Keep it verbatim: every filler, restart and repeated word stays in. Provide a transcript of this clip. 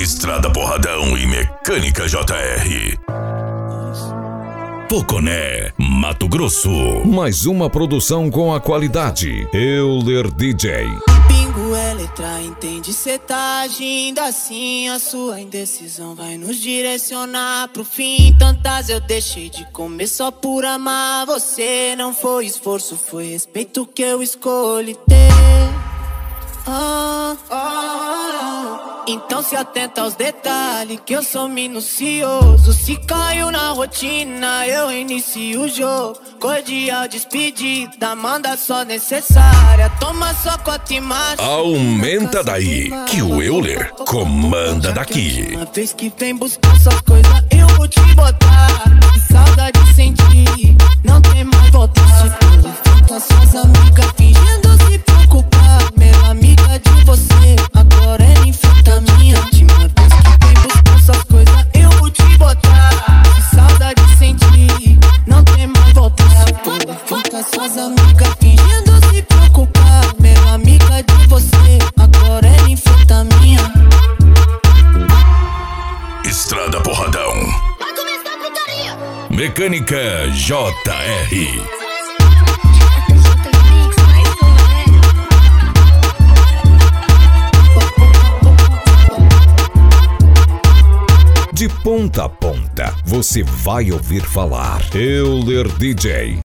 Estrada Porradão e Mecânica J R. Poconé, Mato Grosso. Mais uma produção com a qualidade Euler D J. Pingo é letra, entende? Cê tá agindo assim, a sua indecisão vai nos direcionar pro fim. Tantas eu deixei de comer só por amar você. Não foi esforço, foi respeito que eu escolhi ter. Ah, ah, ah. Então se atenta aos detalhes, que eu sou minucioso. Se caiu na rotina, eu inicio o jogo. Cordial despedida, manda só necessária. Toma só cota e macho. Aumenta daí, que o Euler comanda daqui. Uma vez que vem buscar suas coisas, eu vou te botar. Que saudade sentir, não tem mais volta. Se for com suas amigas fingindo se preocupar. Meu amiga de você, agora é minha. Última vez que vem buscar suas coisas, eu vou te botar. Que saudade sentir, não tem mais volta. Se for com suas amigas fingindo se preocupar. Meu amiga de você, agora é minha. Estrada Porradão. Vai começar a putaria. Mecânica J R. De ponta a ponta, você vai ouvir falar Euler D J.